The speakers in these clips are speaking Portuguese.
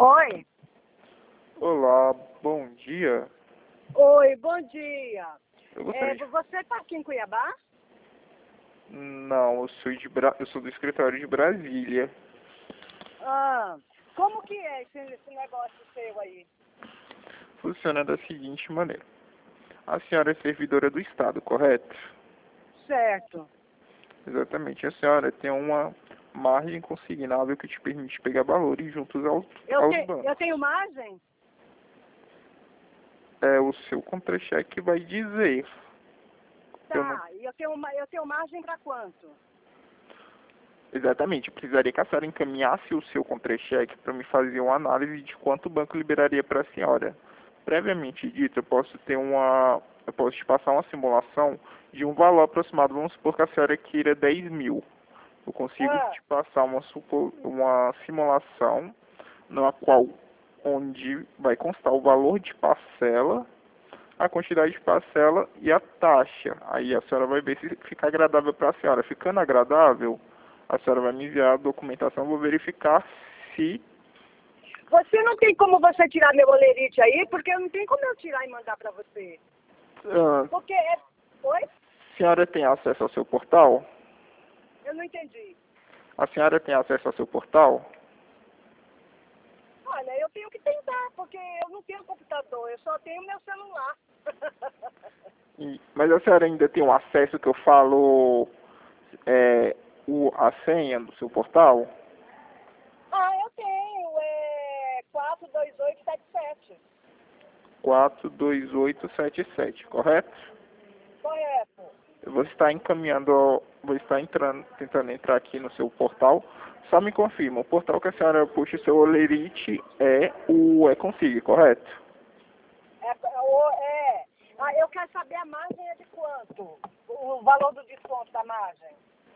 Oi. Olá, bom dia. Oi, bom dia. Eu gostaria de... Você está aqui em Cuiabá? Não, eu sou do escritório de Brasília. Ah, como que é esse negócio seu aí? Funciona da seguinte maneira. A senhora é servidora do Estado, correto? Certo. Exatamente. A senhora tem uma margem consignável que te permite pegar valores juntos aos bancos. Eu tenho margem? É o seu contra-cheque vai dizer. Eu não... Tá, e eu tenho margem para quanto? Exatamente. Eu precisaria que a senhora encaminhasse o seu contra-cheque para me fazer uma análise de quanto o banco liberaria para a senhora. Previamente dito, eu posso te passar uma simulação de um valor aproximado. Vamos supor que a senhora queira 10 mil. Eu consigo Ah, te passar uma simulação na qual onde vai constar o valor de parcela, a quantidade de parcela e a taxa. Aí a senhora vai ver se fica agradável para a senhora. Ficando agradável, a senhora vai me enviar a documentação, vou verificar se... você não tem como você tirar meu olerite aí? Porque não tem como eu tirar e mandar para você. Porque é... Oi? A senhora tem acesso ao seu portal? Eu não entendi. A senhora tem acesso ao seu portal? Olha, eu tenho que tentar, porque eu não tenho computador, eu só tenho meu celular. Mas a senhora ainda tem o acesso que eu falo, a senha do seu portal? Ah, eu tenho, 42877. 42877, correto? Correto. Vou estar tentando entrar aqui no seu portal. Só me confirma, o portal que a senhora puxa o seu olerite é o Econsig, correto? Eu quero saber a margem é de quanto? O valor do desconto da margem.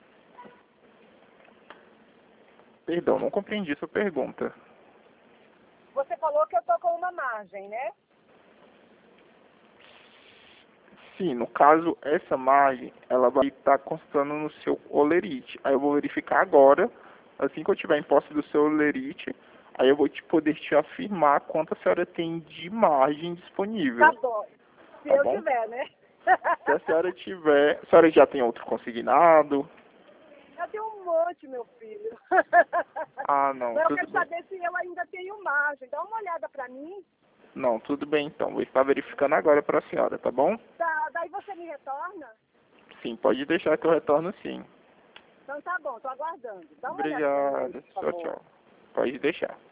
Perdão, não compreendi sua pergunta. Você falou que eu tô com uma margem, né? Sim, no caso, essa margem, ela vai estar constando no seu olerite. Aí eu vou verificar agora, assim que eu tiver em posse do seu olerite, aí eu vou poder te afirmar quanto a senhora tem de margem disponível. Tá bom. Se Tá eu bom? tiver, né? Se a senhora tiver... A senhora já tem outro consignado? Eu tenho um monte, meu filho. Ah, não, Mas eu tudo quero bem. saber se eu ainda tenho margem. Dá uma olhada pra mim. Não, tudo bem então. Vou estar verificando agora para a senhora, tá bom? Tá, daí você me retorna? Sim, pode deixar que eu retorno sim. Então tá bom, tô aguardando. Dá uma olhada pra mim, Obrigado. por Tchau, favor. tchau. Pode deixar.